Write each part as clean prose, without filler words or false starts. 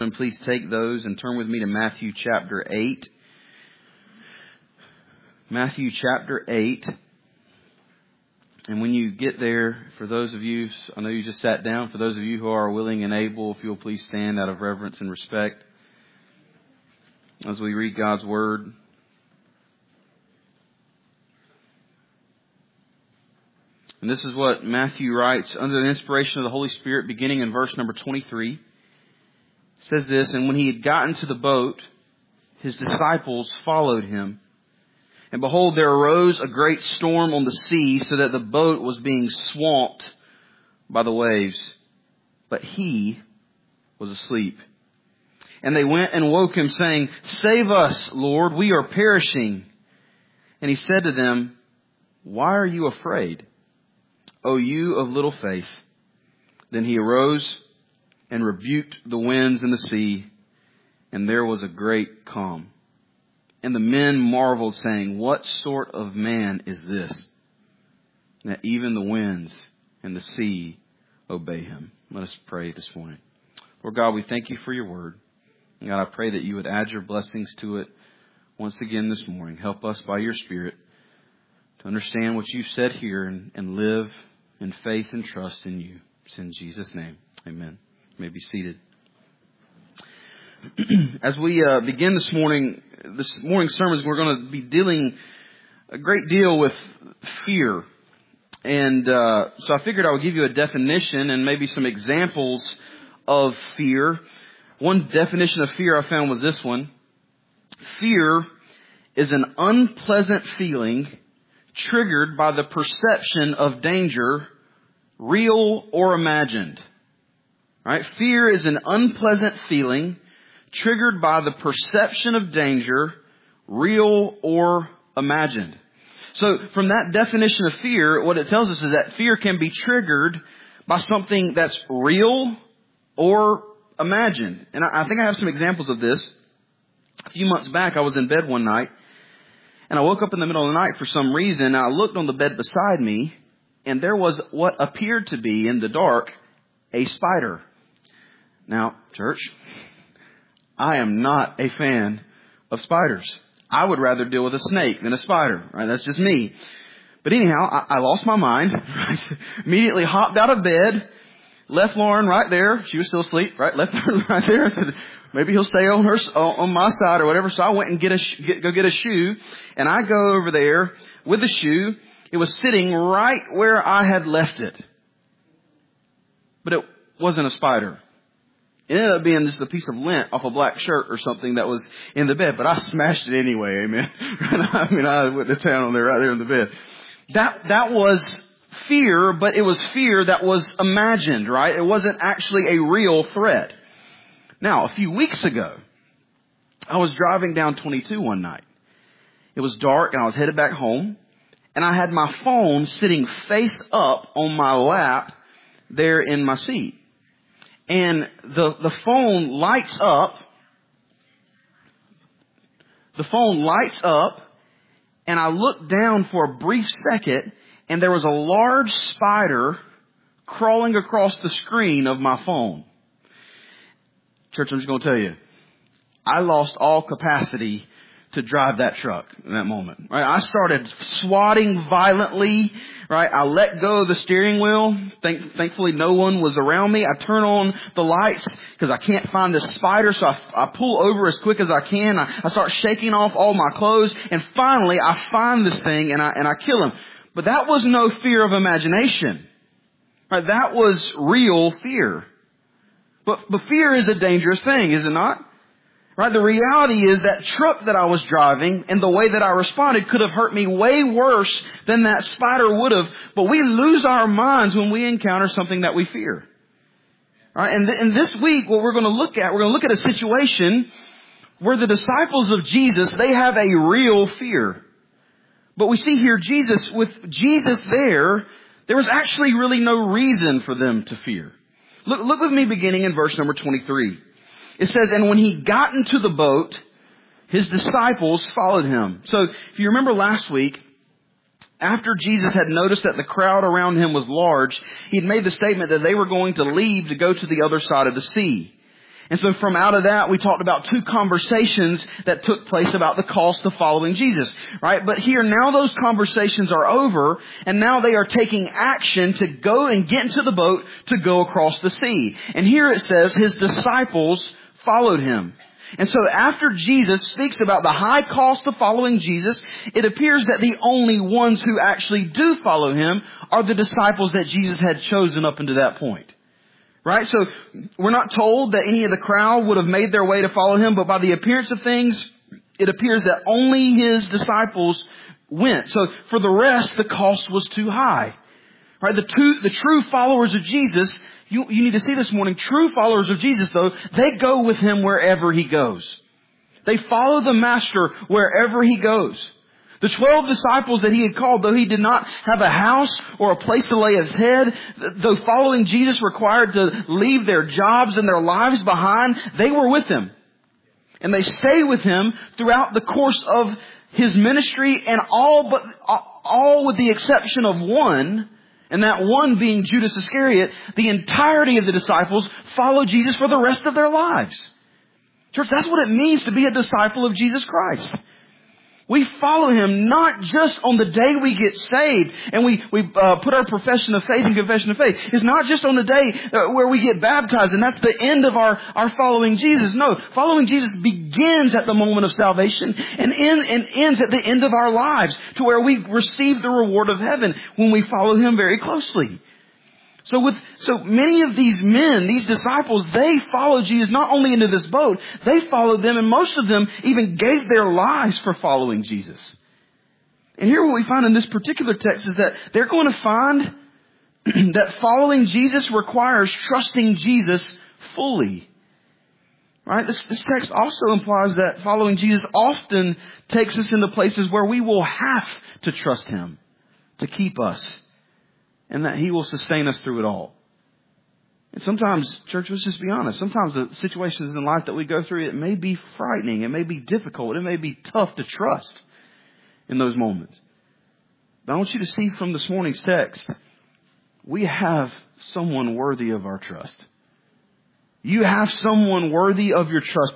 And please take those and turn with me to Matthew chapter 8. Matthew chapter 8. And when you get there, for those of you, I know you just sat down, for those of you who are willing and able, if you'll please stand out of reverence and respect as we read God's Word. And this is what Matthew writes under the inspiration of the Holy Spirit, beginning in verse number 23. It says this, "And when he had gotten to the boat, his disciples followed him. And behold, there arose a great storm on the sea, so that the boat was being swamped by the waves. But he was asleep. And they went and woke him, saying, 'Save us, Lord, we are perishing.' And he said to them, 'Why are you afraid, O you of little faith?' Then he arose and rebuked the winds and the sea, and there was a great calm. And the men marveled, saying, 'What sort of man is this, that even the winds and the sea obey him?'" Let us pray this morning. Lord God, we thank you for your word. And God, I pray that you would add your blessings to it once again this morning. Help us by your Spirit to understand what you've said here and live in faith and trust in you. It's in Jesus' name. Amen. You may be seated. As we begin this morning's sermons, we're going to be dealing a great deal with fear. And so I figured I would give you a definition and maybe some examples of fear. One definition of fear I found was this one. Fear is an unpleasant feeling triggered by the perception of danger, real or imagined. Right? Fear is an unpleasant feeling triggered by the perception of danger, real or imagined. So from that definition of fear, what it tells us is that fear can be triggered by something that's real or imagined. And I think I have some examples of this. A few months back, I was in bed one night, and I woke up in the middle of the night for some reason, and I looked on the bed beside me, and there was what appeared to be, in the dark, a spider. Now, church, I am not a fan of spiders. I would rather deal with a snake than a spider, right? That's just me. But anyhow, I lost my mind, right? Immediately hopped out of bed, left Lauren right there. She was still asleep, right? Left her right there. I said, maybe he'll stay on my side or whatever. So I went and go get a shoe, and I go over there with the shoe. It was sitting right where I had left it. But it wasn't a spider. It ended up being just a piece of lint off a black shirt or something that was in the bed. But I smashed it anyway, amen. I went to town on there right there in the bed. That was fear, but it was fear that was imagined, right? It wasn't actually a real threat. Now, a few weeks ago, I was driving down 22 one night. It was dark and I was headed back home. And I had my phone sitting face up on my lap there in my seat. And the phone lights up. The phone lights up. And I looked down for a brief second. And there was a large spider crawling across the screen of my phone. Church, I'm just going to tell you, I lost all capacity to drive that truck in that moment. Right? I started swatting violently. Right? I let go of the steering wheel. Thankfully, no one was around me. I turn on the lights because I can't find this spider. So I pull over as quick as I can. I start shaking off all my clothes. And finally, I find this thing and I kill him. But that was no fear of imagination. Right? That was real fear. But fear is a dangerous thing, is it not? Right? The reality is that truck that I was driving and the way that I responded could have hurt me way worse than that spider would have. But we lose our minds when we encounter something that we fear. Right? And this week, what we're going to look at a situation where the disciples of Jesus, they have a real fear. But we see here with Jesus there was actually really no reason for them to fear. Look with me beginning in verse number 23. It says, "And when he got into the boat, his disciples followed him." So if you remember last week, after Jesus had noticed that the crowd around him was large, he had made the statement that they were going to leave to go to the other side of the sea. And so from out of that, we talked about 2 conversations that took place about the cost of following Jesus, right? But here, now those conversations are over, and now they are taking action to go and get into the boat to go across the sea. And here it says, his disciples followed him. And so after Jesus speaks about the high cost of following Jesus, it appears that the only ones who actually do follow him are the disciples that Jesus had chosen up until that point. Right? So we're not told that any of the crowd would have made their way to follow him, but by the appearance of things, it appears that only his disciples went. So for the rest, the cost was too high. Right? The true followers of Jesus, you need to see this morning, true followers of Jesus though, they go with him wherever he goes. They follow the Master wherever he goes. The 12 disciples that he had called, though he did not have a house or a place to lay his head, though following Jesus required to leave their jobs and their lives behind, they were with him. And they stayed with him throughout the course of his ministry, and all with the exception of one, and that one being Judas Iscariot, the entirety of the disciples followed Jesus for the rest of their lives. Church, that's what it means to be a disciple of Jesus Christ. We follow him not just on the day we get saved and we put our profession of faith and confession of faith. It's not just on the day where we get baptized and that's the end of our following Jesus. No, following Jesus begins at the moment of salvation and ends at the end of our lives to where we receive the reward of heaven when we follow him very closely. So many of these men, these disciples, they followed Jesus not only into this boat, they followed them, and most of them even gave their lives for following Jesus. And here what we find in this particular text is that they're going to find that following Jesus requires trusting Jesus fully. Right? This text also implies that following Jesus often takes us into places where we will have to trust him to keep us, and that he will sustain us through it all. And sometimes, church, let's just be honest, sometimes the situations in life that we go through, it may be frightening, it may be difficult, it may be tough to trust in those moments. But I want you to see from this morning's text, we have someone worthy of our trust. You have someone worthy of your trust.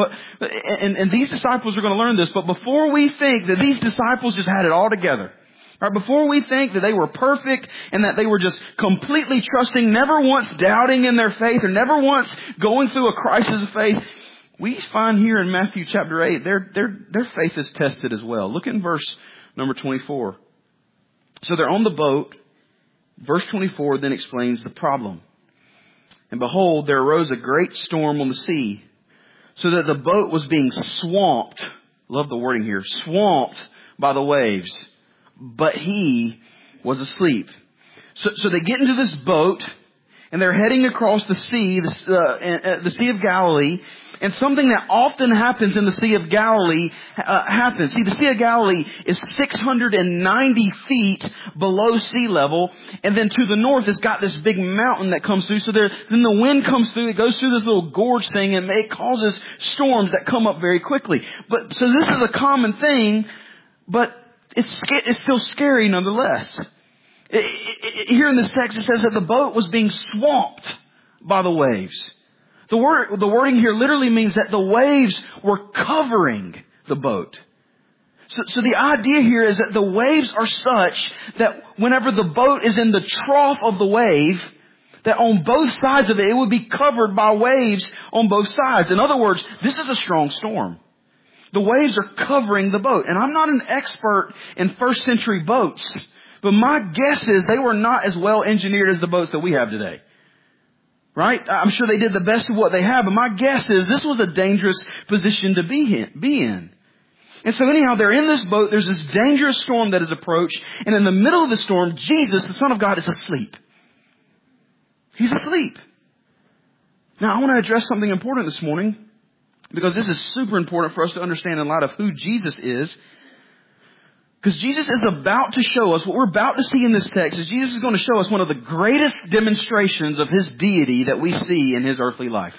And these disciples are going to learn this, but before we think that these disciples just had it all together, right, before we think that they were perfect and that they were just completely trusting, never once doubting in their faith or never once going through a crisis of faith, we find here in Matthew chapter 8, their faith is tested as well. Look in verse number 24. So they're on the boat. Verse 24 then explains the problem. And behold, there arose a great storm on the sea, so that the boat was being swamped. Love the wording here. Swamped by the waves. But he was asleep. So they get into this boat, and they're heading across the sea, the Sea of Galilee. And something that often happens in the Sea of Galilee happens. See, the Sea of Galilee is 690 feet below sea level. And then to the north, it's got this big mountain that comes through. So then the wind comes through. It goes through this little gorge thing, and it causes storms that come up very quickly. So this is a common thing, but it's still scary nonetheless. Here in this text, it says that the boat was being swamped by the waves. The wording here literally means that the waves were covering the boat. So the idea here is that the waves are such that whenever the boat is in the trough of the wave, that on both sides of it, it would be covered by waves on both sides. In other words, this is a strong storm. The waves are covering the boat. And I'm not an expert in first century boats, but my guess is they were not as well engineered as the boats that we have today. Right? I'm sure they did the best of what they have, but my guess is this was a dangerous position to be in. And so anyhow, they're in this boat. There's this dangerous storm that has approached. And in the middle of the storm, Jesus, the Son of God, is asleep. He's asleep. Now, I want to address something important this morning, because this is super important for us to understand in light of who Jesus is. Because Jesus is about to show us, what we're about to see in this text is Jesus is going to show us one of the greatest demonstrations of his deity that we see in his earthly life.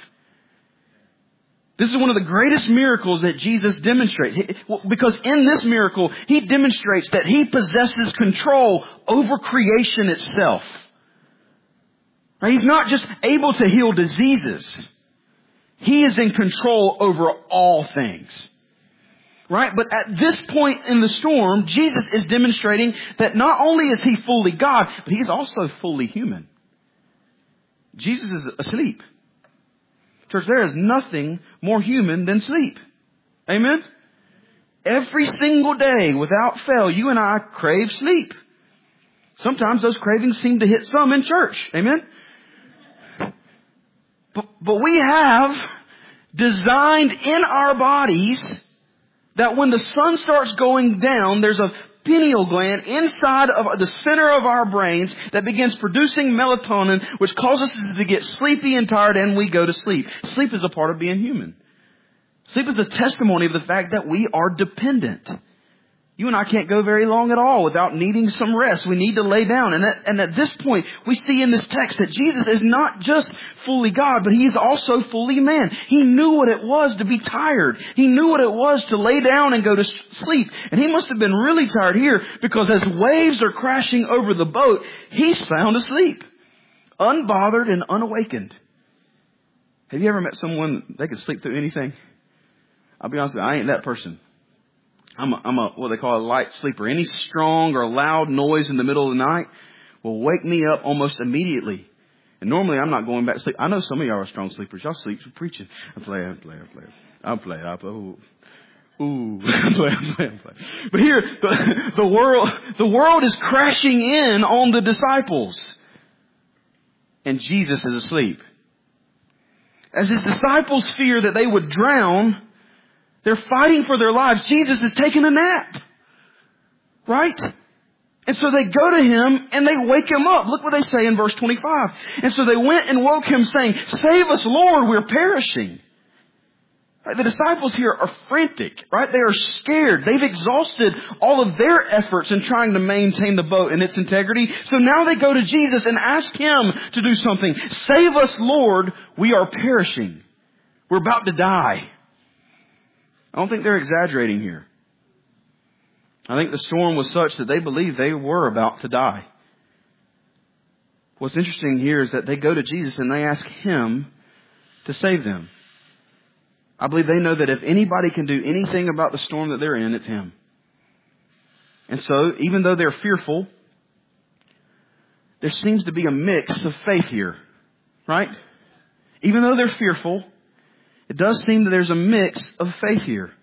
This is one of the greatest miracles that Jesus demonstrates. Because in this miracle, he demonstrates that he possesses control over creation itself. He's not just able to heal diseases. He is in control over all things. Right? But at this point in the storm, Jesus is demonstrating that not only is He fully God, but He's also fully human. Jesus is asleep. Church, there is nothing more human than sleep. Amen? Every single day, without fail, you and I crave sleep. Sometimes those cravings seem to hit some in church. Amen? But we have designed in our bodies that when the sun starts going down, there's a pineal gland inside of the center of our brains that begins producing melatonin, which causes us to get sleepy and tired, and we go to sleep. Sleep is a part of being human. Sleep is a testimony of the fact that we are dependent. You and I can't go very long at all without needing some rest. We need to lay down. And at this point, we see in this text that Jesus is not just fully God, but He is also fully man. He knew what it was to be tired. He knew what it was to lay down and go to sleep. And He must have been really tired here because as waves are crashing over the boat, He's sound asleep, unbothered and unawakened. Have you ever met someone that could sleep through anything? I'll be honest with you, I ain't that person. I'm a what they call a light sleeper. Any strong or loud noise in the middle of the night will wake me up almost immediately. And normally I'm not going back to sleep. I know some of y'all are strong sleepers. Y'all sleep for preaching. I play. But here, the world is crashing in on the disciples. And Jesus is asleep. As His disciples fear that they would drown, they're fighting for their lives. Jesus is taking a nap. Right? And so they go to Him and they wake Him up. Look what they say in verse 25. And so they went and woke Him saying, "Save us, Lord, we're perishing." Right? The disciples here are frantic. Right? They are scared. They've exhausted all of their efforts in trying to maintain the boat and its integrity. So now they go to Jesus and ask Him to do something. "Save us, Lord, we are perishing. We're about to die." I don't think they're exaggerating here. I think the storm was such that they believed they were about to die. What's interesting here is that they go to Jesus and they ask Him to save them. I believe they know that if anybody can do anything about the storm that they're in, it's Him. And so, even though they're fearful, there seems to be a mix of faith here. Right? Even though they're fearful, it does seem that there's a mix of faith here.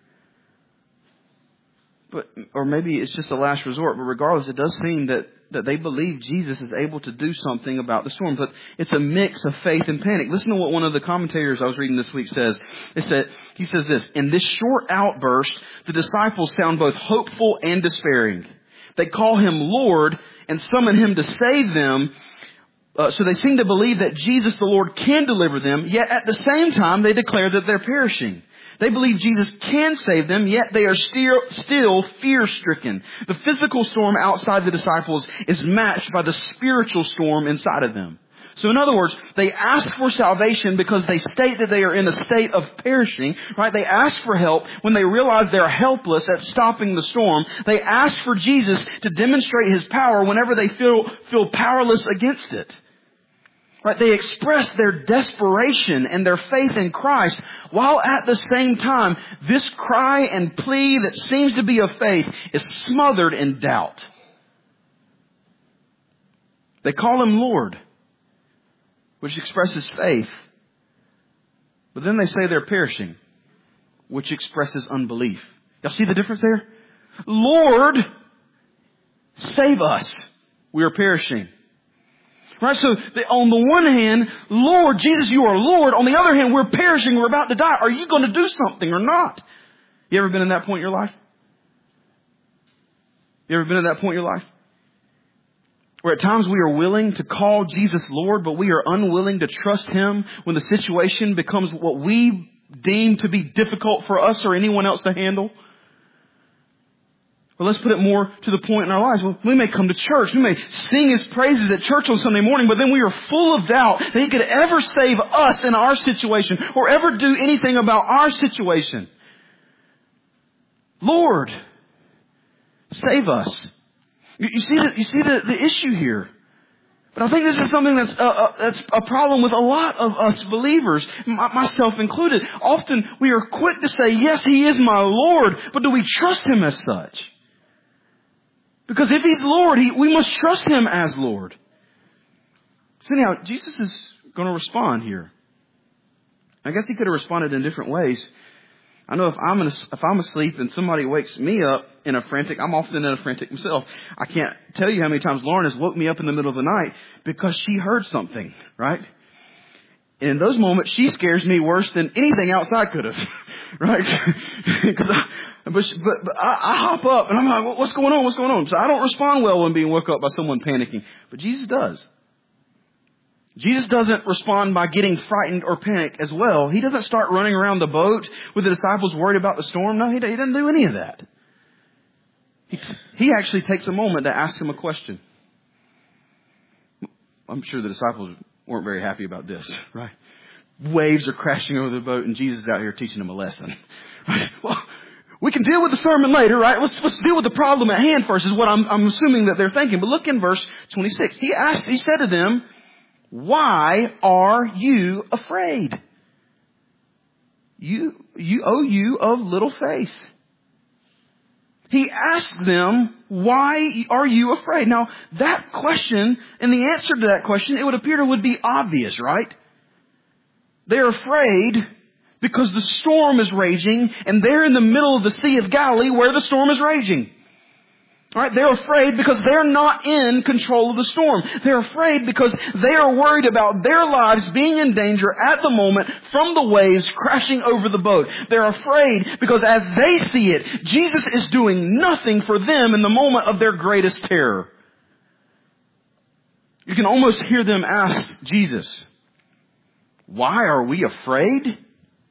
Or maybe it's just a last resort, but regardless, it does seem that they believe Jesus is able to do something about the storm. But it's a mix of faith and panic. Listen to what one of the commentators I was reading this week says. He says this: "In this short outburst, the disciples sound both hopeful and despairing. They call Him Lord and summon Him to save them. So they seem to believe that Jesus the Lord can deliver them, yet at the same time they declare that they're perishing. They believe Jesus can save them, yet they are still fear-stricken. The physical storm outside the disciples is matched by the spiritual storm inside of them." So in other words, they ask for salvation because they state that they are in a state of perishing, right? They ask for help when they realize they're helpless at stopping the storm. They ask for Jesus to demonstrate His power whenever they feel powerless against it. Right? They express their desperation and their faith in Christ, while at the same time, this cry and plea that seems to be of faith is smothered in doubt. They call Him Lord, which expresses faith. But then they say they're perishing, which expresses unbelief. Y'all see the difference there? Lord, save us. We are perishing. Right? So on the one hand, Lord, Jesus, you are Lord. On the other hand, we're perishing. We're about to die. Are you going to do something or not? You ever been in that point in your life? You ever been at that point in your life? Where at times we are willing to call Jesus Lord, but we are unwilling to trust Him when the situation becomes what we deem to be difficult for us or anyone else to handle. Well, let's put it more to the point in our lives. Well, we may come to church. We may sing His praises at church on Sunday morning, but then we are full of doubt that He could ever save us in our situation or ever do anything about our situation. Lord, save us. You see the issue here. But I think this is something that's a problem with a lot of us believers, myself included. Often we are quick to say, yes, He is my Lord, but do we trust Him as such? Because if He's Lord, we must trust Him as Lord. So anyhow, Jesus is going to respond here. I guess He could have responded in different ways. I know if I'm asleep and somebody wakes me up in a frantic, I'm often in a frantic myself. I can't tell you how many times Lauren has woke me up in the middle of the night because she heard something, right? And in those moments, she scares me worse than anything outside could have, right? But I hop up and I'm like, what's going on? What's going on? So I don't respond well when being woke up by someone panicking, but Jesus does. Jesus doesn't respond by getting frightened or panic as well. He doesn't start running around the boat with the disciples worried about the storm. No, he doesn't do any of that. He actually takes a moment to ask them a question. I'm sure the disciples weren't very happy about this, right? Waves are crashing over the boat and Jesus is out here teaching them a lesson. Right? Well, we can deal with the sermon later, right? Let's deal with the problem at hand first is what I'm assuming that they're thinking. But look in verse 26. He said to them, why are you afraid? You of little faith. He asked them, why are you afraid? Now, that question, and the answer to that question, it would appear would be obvious, right? They're afraid because the storm is raging, and they're in the middle of the Sea of Galilee where the storm is raging. All right, they're afraid because they're not in control of the storm. They're afraid because they are worried about their lives being in danger at the moment from the waves crashing over the boat. They're afraid because as they see it, Jesus is doing nothing for them in the moment of their greatest terror. You can almost hear them ask Jesus, why are we afraid?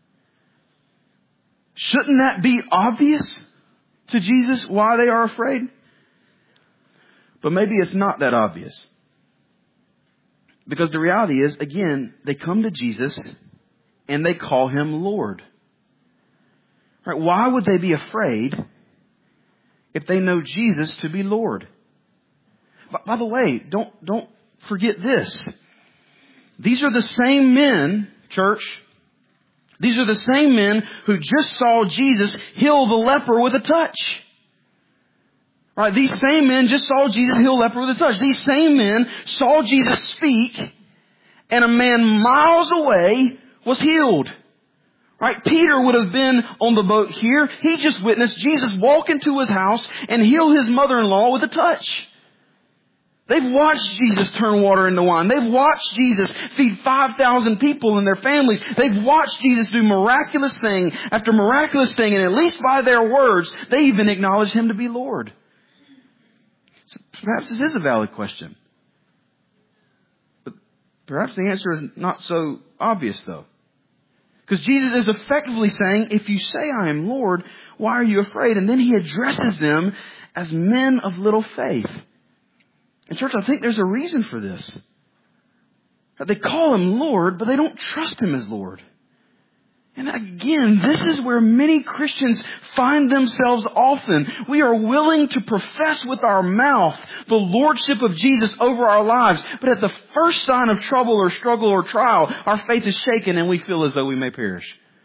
Shouldn't that be obvious to Jesus why they are afraid? But maybe it's not that obvious. Because the reality is, again, they come to Jesus and they call Him Lord. Right? Why would they be afraid if they know Jesus to be Lord? By the way, don't forget this. These are the same men, church. These are the same men who just saw Jesus heal the leper with a touch. Right, these same men just saw Jesus heal a leper with a touch. These same men saw Jesus speak, and a man miles away was healed. Right, Peter would have been on the boat here. He just witnessed Jesus walk into his house and heal his mother-in-law with a touch. They've watched Jesus turn water into wine. They've watched Jesus feed 5,000 people and their families. They've watched Jesus do miraculous thing after miraculous thing, and at least by their words, they even acknowledge Him to be Lord. So perhaps this is a valid question. But perhaps the answer is not so obvious, though. Because Jesus is effectively saying, if you say I am Lord, why are you afraid? And then He addresses them as men of little faith. And church, I think there's a reason for this. They call Him Lord, but they don't trust Him as Lord. And again, this is where many Christians find themselves often. We are willing to profess with our mouth the lordship of Jesus over our lives, but at the first sign of trouble or struggle or trial, our faith is shaken and we feel as though we may perish.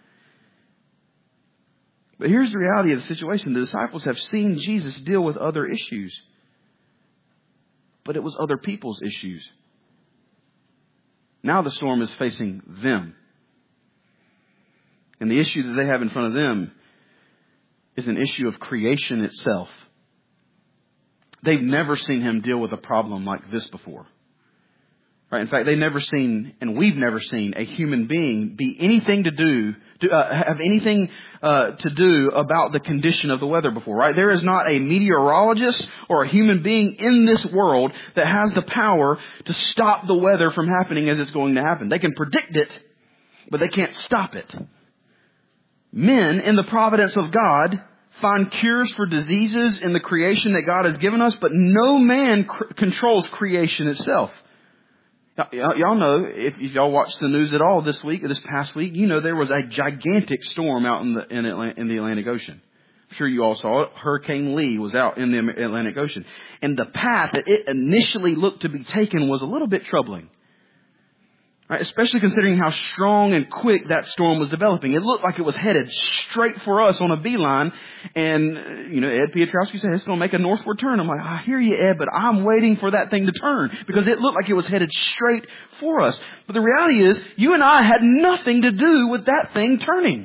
But here's the reality of the situation. The disciples have seen Jesus deal with other issues, but it was other people's issues. Now the storm is facing them. And the issue that they have in front of them is an issue of creation itself. They've never seen Him deal with a problem like this before. Right? In fact, they've never seen, and we've never seen, a human being be anything have anything to do about the condition of the weather before. Right? There is not a meteorologist or a human being in this world that has the power to stop the weather from happening as it's going to happen. They can predict it, but they can't stop it. Men, in the providence of God, find cures for diseases in the creation that God has given us, but no man controls creation itself. Y'all know, if y'all watched the news at all this past week, you know there was a gigantic storm out in the Atlantic Ocean. I'm sure you all saw it. Hurricane Lee was out in the Atlantic Ocean. And the path that it initially looked to be taken was a little bit troubling. Right? Especially considering how strong and quick that storm was developing. It looked like it was headed straight for us on a beeline. And, Ed Piotrowski said, it's going to make a northward turn. I'm like, I hear you, Ed, but I'm waiting for that thing to turn because it looked like it was headed straight for us. But the reality is, you and I had nothing to do with that thing turning.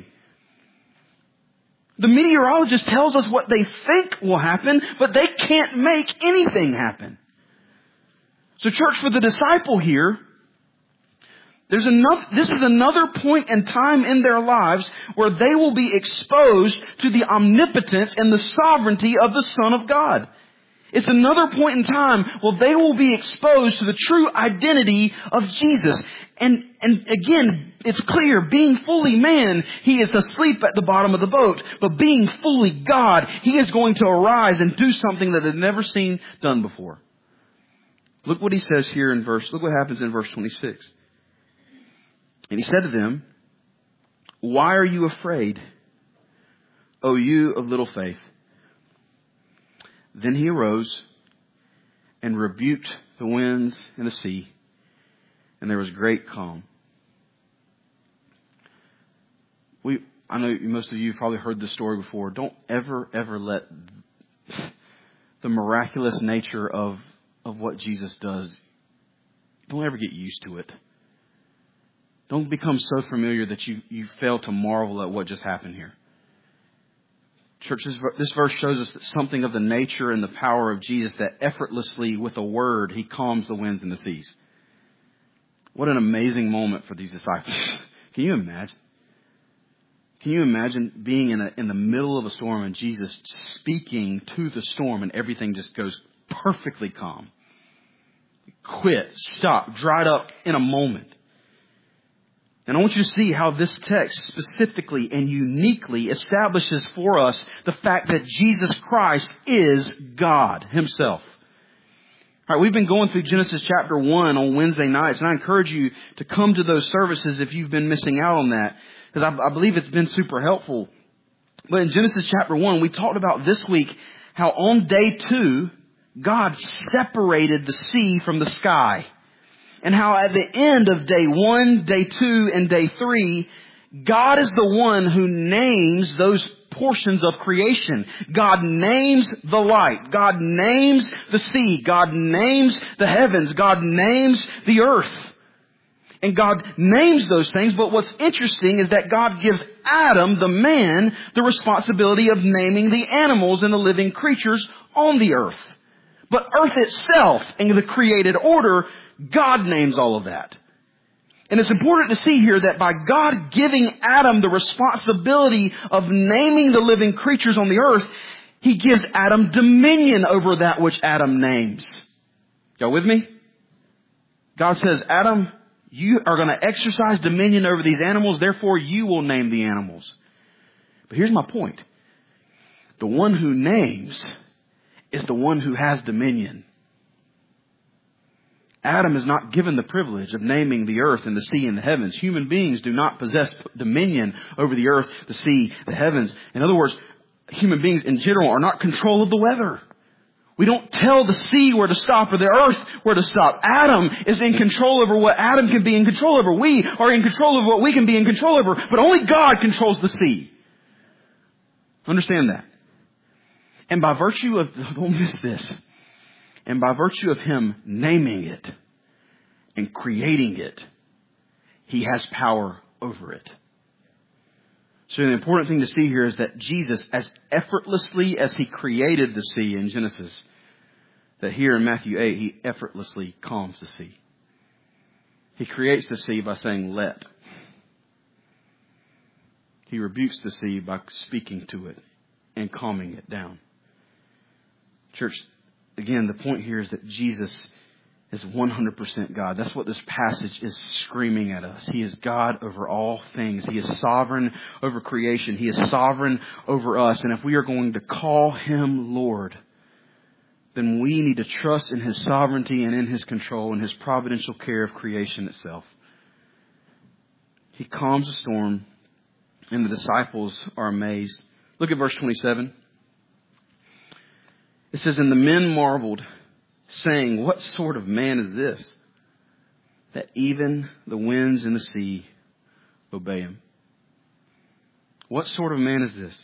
The meteorologist tells us what they think will happen, but they can't make anything happen. So church, for the disciple here, this is another point in time in their lives where they will be exposed to the omnipotence and the sovereignty of the Son of God. It's another point in time where they will be exposed to the true identity of Jesus. And again, it's clear, being fully man, He is asleep at the bottom of the boat. But being fully God, He is going to arise and do something that had never seen done before. Look what He says here look what happens in verse 26. And He said to them, "Why are you afraid, O you of little faith?" Then He arose and rebuked the winds and the sea, and there was great calm. I know most of you have probably heard this story before. Don't ever let the miraculous nature of what Jesus does, don't ever get used to it. Don't become so familiar that you fail to marvel at what just happened here. Church, this verse shows us that something of the nature and the power of Jesus, that effortlessly with a word, He calms the winds and the seas. What an amazing moment for these disciples. Can you imagine? Can you imagine being in the middle of a storm and Jesus speaking to the storm and everything just goes perfectly calm? Quit, stop, dried up in a moment. And I want you to see how this text specifically and uniquely establishes for us the fact that Jesus Christ is God Himself. All right, we've been going through Genesis chapter 1 on Wednesday nights, and I encourage you to come to those services if you've been missing out on that, because I believe it's been super helpful. But in Genesis chapter 1, we talked about this week how on day 2, God separated the sea from the sky. And how at the end of day 1, day 2, and day 3, God is the one who names those portions of creation. God names the light. God names the sea. God names the heavens. God names the earth. And God names those things, but what's interesting is that God gives Adam, the man, the responsibility of naming the animals and the living creatures on the earth. But earth itself and the created order, God names all of that. And it's important to see here that by God giving Adam the responsibility of naming the living creatures on the earth, He gives Adam dominion over that which Adam names. Y'all with me? God says, Adam, you are going to exercise dominion over these animals, therefore you will name the animals. But here's my point. The one who names is the one who has dominion. Adam is not given the privilege of naming the earth and the sea and the heavens. Human beings do not possess dominion over the earth, the sea, the heavens. In other words, human beings in general are not in control of the weather. We don't tell the sea where to stop or the earth where to stop. Adam is in control over what Adam can be in control over. We are in control of what we can be in control over. But only God controls the sea. Understand that. And by virtue of, don't miss this, and by virtue of Him naming it and creating it, He has power over it. So the important thing to see here is that Jesus, as effortlessly as He created the sea in Genesis, that here in Matthew 8, He effortlessly calms the sea. He creates the sea by saying, let. He rebukes the sea by speaking to it and calming it down. Church, again, the point here is that Jesus is 100% God. That's what this passage is screaming at us. He is God over all things. He is sovereign over creation. He is sovereign over us. And if we are going to call Him Lord, then we need to trust in His sovereignty and in His control and His providential care of creation itself. He calms the storm, and the disciples are amazed. Look at verse 27. It says, and the men marveled, saying, what sort of man is this, that even the winds and the sea obey him? What sort of man is this?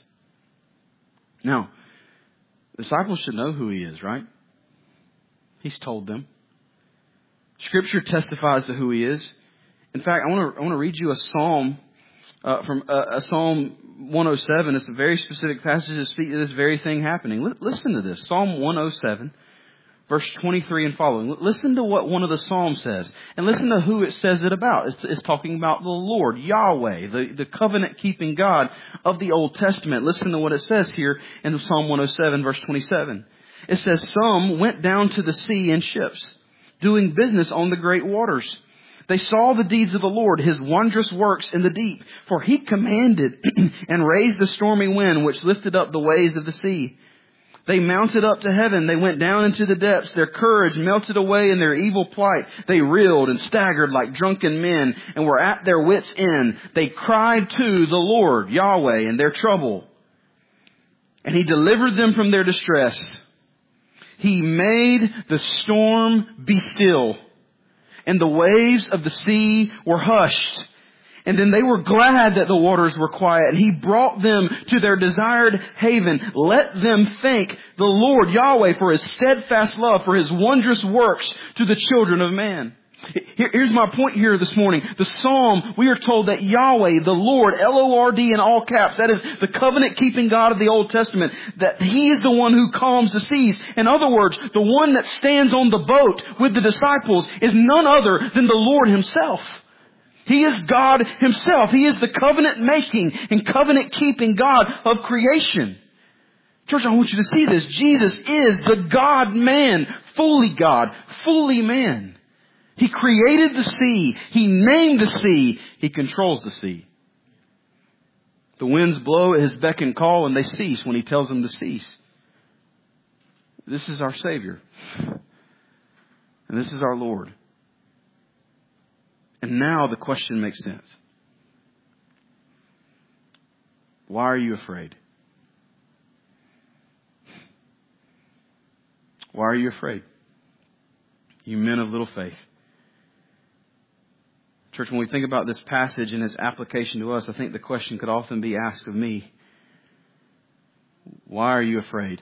Now, the disciples should know who he is, right? He's told them. Scripture testifies to who he is. In fact, I want to read you a psalm from Psalm 107. It's a very specific passage to speak to this very thing happening. Listen to this. Psalm 107, verse 23 and following. Listen to what one of the psalms says. And listen to who it says it about. It's talking about the Lord, Yahweh, the covenant-keeping God of the Old Testament. Listen to what it says here in Psalm 107, verse 27. It says, some went down to the sea in ships, doing business on the great waters. They saw the deeds of the Lord, his wondrous works in the deep. For he commanded and raised the stormy wind, which lifted up the waves of the sea. They mounted up to heaven. They went down into the depths. Their courage melted away in their evil plight. They reeled and staggered like drunken men and were at their wits' end. They cried to the Lord, Yahweh, in their trouble. And he delivered them from their distress. He made the storm be still, and the waves of the sea were hushed. And then they were glad that the waters were quiet, and he brought them to their desired haven. Let them thank the Lord Yahweh for his steadfast love, for his wondrous works to the children of man. Here's my point here this morning. The psalm, we are told that Yahweh, the Lord, L-O-R-D in all caps, that is the covenant-keeping God of the Old Testament, that he is the one who calms the seas. In other words, the one that stands on the boat with the disciples is none other than the Lord himself. He is God himself. He is the covenant-making and covenant-keeping God of creation. Church, I want you to see this. Jesus is the God-man, fully God, fully man. He created the sea. He named the sea. He controls the sea. The winds blow at his beck and call, and they cease when he tells them to cease. This is our Savior. And this is our Lord. And now the question makes sense. Why are you afraid? Why are you afraid? You men of little faith. Church, when we think about this passage and its application to us, I think the question could often be asked of me. Why are you afraid?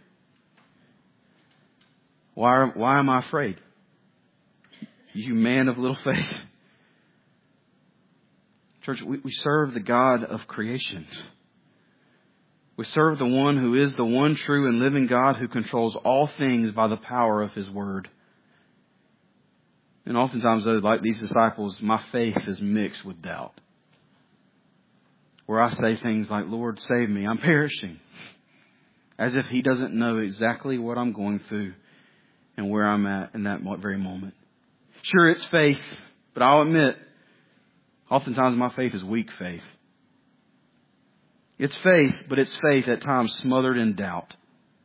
Why am I afraid? You man of little faith. Church, we serve the God of creation. We serve the one who is the one true and living God who controls all things by the power of his word. And oftentimes, though, like these disciples, my faith is mixed with doubt. Where I say things like, Lord, save me, I'm perishing. As if he doesn't know exactly what I'm going through and where I'm at in that very moment. Sure, it's faith, but I'll admit, oftentimes my faith is weak faith. It's faith, but it's faith at times smothered in doubt.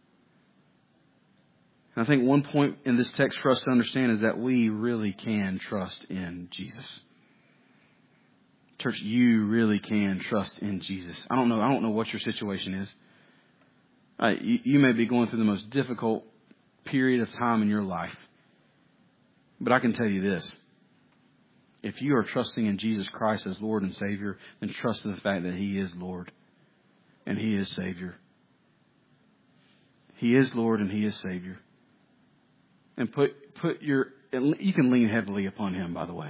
And I think one point in this text for us to understand is that we really can trust in Jesus. Church, you really can trust in Jesus. I don't know what your situation is. You may be going through the most difficult period of time in your life. But I can tell you this. If you are trusting in Jesus Christ as Lord and Savior, then trust in the fact that he is Lord and he is Savior. He is Lord and he is Savior. And you can lean heavily upon him, by the way.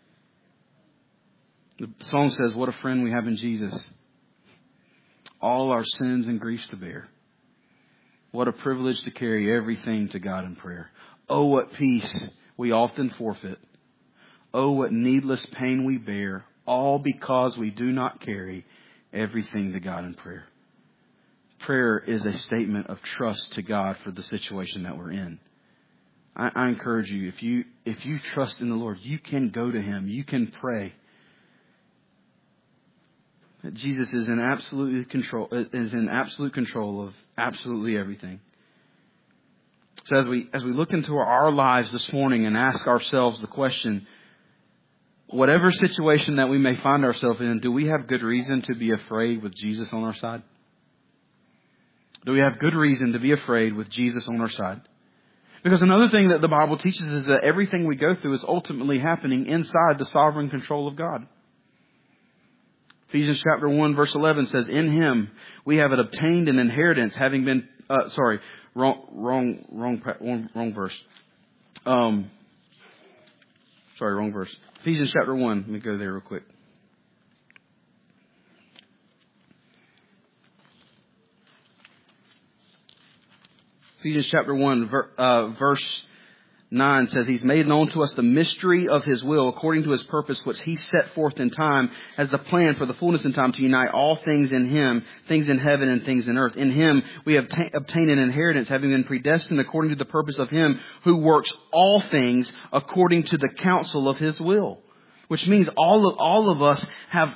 The song says, what a friend we have in Jesus. All our sins and griefs to bear. What a privilege to carry everything to God in prayer. Oh, what peace we often forfeit. Oh, what needless pain we bear. All because we do not carry everything to God in prayer. Prayer is a statement of trust to God for the situation that we're in. I encourage you, if you trust in the Lord, you can go to him. You can pray. Jesus is in absolute control of absolutely everything. So as we look into our lives this morning and ask ourselves the question, whatever situation that we may find ourselves in, do we have good reason to be afraid with Jesus on our side? Do we have good reason to be afraid with Jesus on our side? Because another thing that the Bible teaches is that everything we go through is ultimately happening inside the sovereign control of God. Ephesians chapter 1 verse 11 says, in Him we have obtained an inheritance, having been, wrong verse. Wrong verse. Ephesians chapter 1. Let me go there real quick. Ephesians chapter 1, verse 9 says, He's made known to us the mystery of His will according to His purpose, which He set forth in time as the plan for the fullness in time to unite all things in Him, things in heaven and things in earth. In Him we have obtained an inheritance, having been predestined according to the purpose of Him who works all things according to the counsel of His will. Which means all of us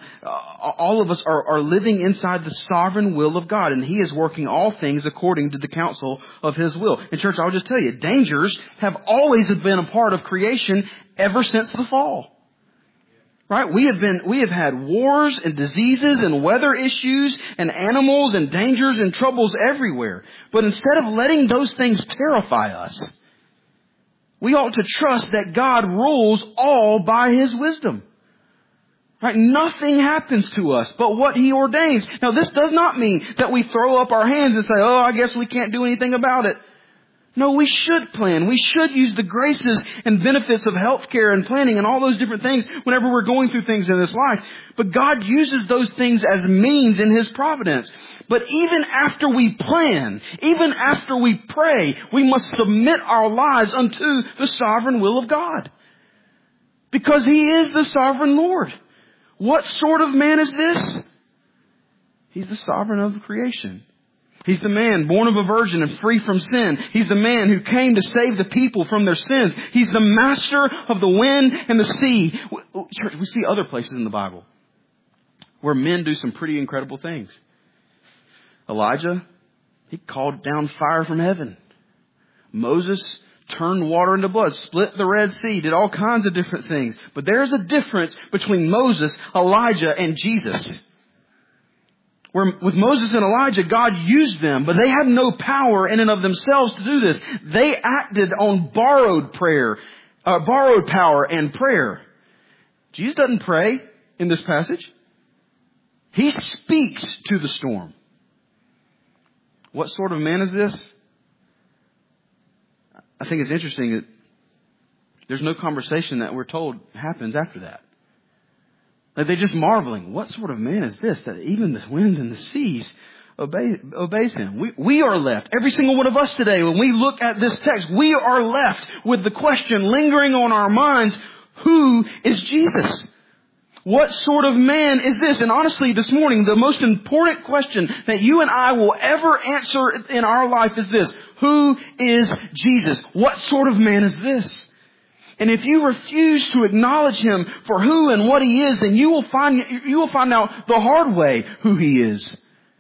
are living inside the sovereign will of God, and He is working all things according to the counsel of His will. And church, I'll just tell you, dangers have always been a part of creation ever since the fall. Right? We have had wars and diseases and weather issues and animals and dangers and troubles everywhere. But instead of letting those things terrify us, we ought to trust that God rules all by His wisdom. Right? Nothing happens to us but what He ordains. Now, this does not mean that we throw up our hands and say, oh, I guess we can't do anything about it. No, we should plan. We should use the graces and benefits of healthcare and planning and all those different things whenever we're going through things in this life. But God uses those things as means in His providence. But even after we plan, even after we pray, we must submit our lives unto the sovereign will of God. Because He is the sovereign Lord. What sort of man is this? He's the sovereign of creation. He's the man born of a virgin and free from sin. He's the man who came to save the people from their sins. He's the master of the wind and the sea. Church, we see other places in the Bible where men do some pretty incredible things. Elijah, he called down fire from heaven. Moses turned water into blood, split the Red Sea, did all kinds of different things. But there's a difference between Moses, Elijah, and Jesus. Where with Moses and Elijah, God used them, but they had no power in and of themselves to do this. They acted on borrowed power and prayer. Jesus doesn't pray in this passage. He speaks to the storm. What sort of man is this? I think it's interesting that there's no conversation that we're told happens after that. Like they're just marveling. What sort of man is this that even the wind and the seas obeys Him? We are left. Every single one of us today, when we look at this text, we are left with the question lingering on our minds, who is Jesus? What sort of man is this? And honestly, this morning, the most important question that you and I will ever answer in our life is this. Who is Jesus? What sort of man is this? And if you refuse to acknowledge Him for who and what He is, then you will find out the hard way who He is.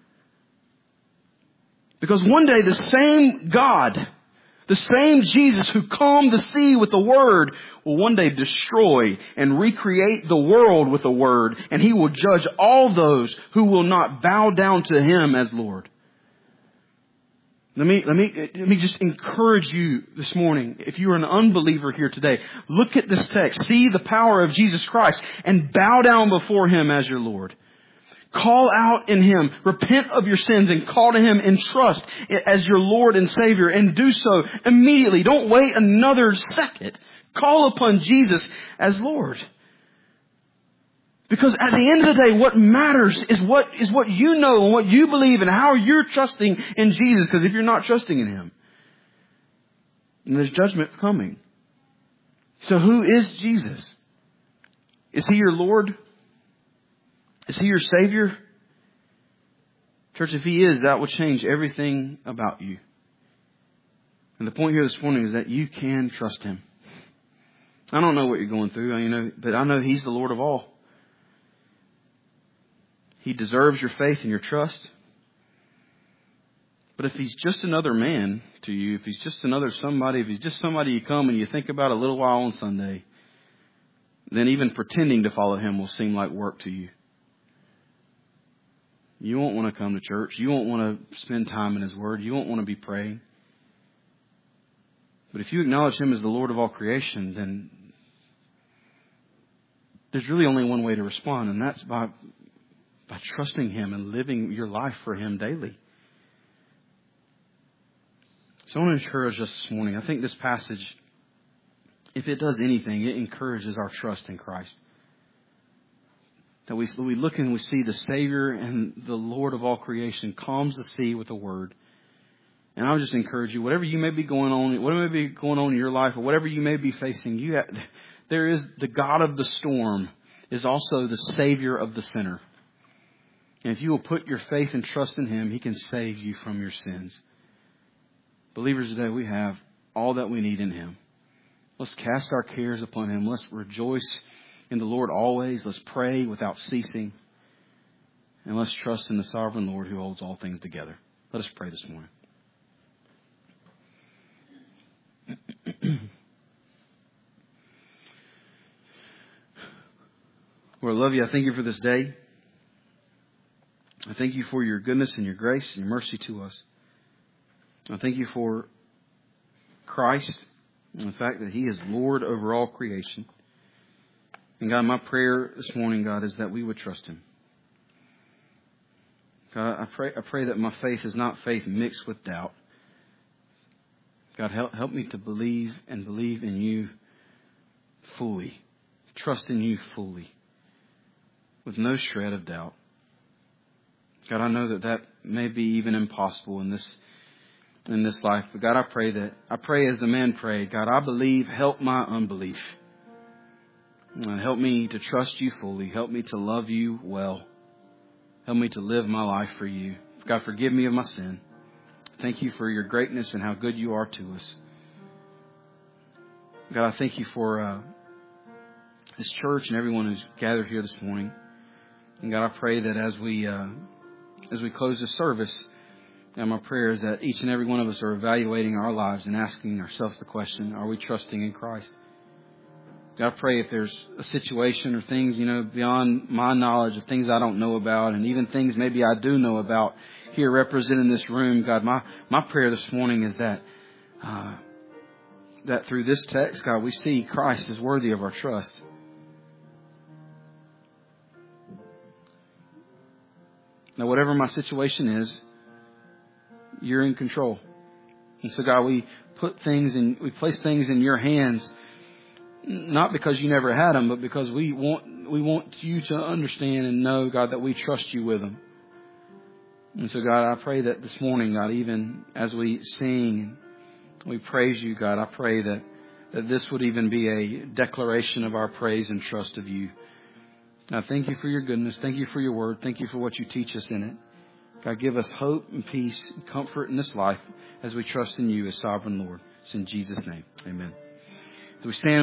Because one day the same God, the same Jesus who calmed the sea with the Word, will one day destroy and recreate the world with the Word, and He will judge all those who will not bow down to Him as Lord. Let me just encourage you this morning. If you are an unbeliever here today, look at this text. See the power of Jesus Christ and bow down before Him as your Lord. Call out in Him. Repent of your sins and call to Him in trust as your Lord and Savior, and do so immediately. Don't wait another second. Call upon Jesus as Lord. Because at the end of the day, what matters is what you know and what you believe and how you're trusting in Jesus. Because if you're not trusting in Him, then there's judgment coming. So who is Jesus? Is He your Lord? Is He your Savior? Church, if He is, that will change everything about you. And the point here this morning is that you can trust Him. I don't know what you're going through, but I know He's the Lord of all. He deserves your faith and your trust. But if He's just another man to you, if He's just somebody you come and you think about a little while on Sunday, then even pretending to follow Him will seem like work to you. You won't want to come to church. You won't want to spend time in His Word. You won't want to be praying. But if you acknowledge Him as the Lord of all creation, then there's really only one way to respond, and that's by trusting Him and living your life for Him daily. So I want to encourage us this morning. I think this passage, if it does anything, it encourages our trust in Christ. That we look and we see the Savior and the Lord of all creation calms the sea with a word. And I would just encourage you, whatever may be going on in your life, or whatever you may be facing, there is the God of the storm is also the Savior of the sinner. And if you will put your faith and trust in Him, He can save you from your sins. Believers, today we have all that we need in Him. Let's cast our cares upon Him. Let's rejoice in the Lord always. Let's pray without ceasing. And let's trust in the sovereign Lord who holds all things together. Let us pray this morning. Lord, I love You. I thank You for this day. I thank You for Your goodness and Your grace and Your mercy to us. I thank You for Christ and the fact that He is Lord over all creation. And God, my prayer this morning, God, is that we would trust Him. God, I pray that my faith is not faith mixed with doubt. God, help me to believe in You fully. Trust in You fully. With no shred of doubt. God, I know that may be even impossible in this life. But God, I pray as the man prayed, God, I believe, help my unbelief. Help me to trust You fully. Help me to love You well. Help me to live my life for You. God, forgive me of my sin. Thank You for Your greatness and how good You are to us. God, I thank You for this church and everyone who's gathered here this morning. And God, I pray that as we close this service, God, my prayer is that each and every one of us are evaluating our lives and asking ourselves the question, are we trusting in Christ? God, I pray if there's a situation or things, beyond my knowledge of things I don't know about, and even things maybe I do know about here represented in this room, God, my prayer this morning is that through this text, God, we see Christ is worthy of our trust. Now, whatever my situation is, You're in control. And so, God, we place things in Your hands, not because You never had them, but because we want You to understand and know, God, that we trust You with them. And so, God, I pray that this morning, God, even as we sing, we praise You, God, I pray that this would even be a declaration of our praise and trust of You. I thank You for Your goodness. Thank You for Your word. Thank You for what You teach us in it. God, give us hope and peace and comfort in this life as we trust in You as sovereign Lord. It's in Jesus' name. Amen. So we stand.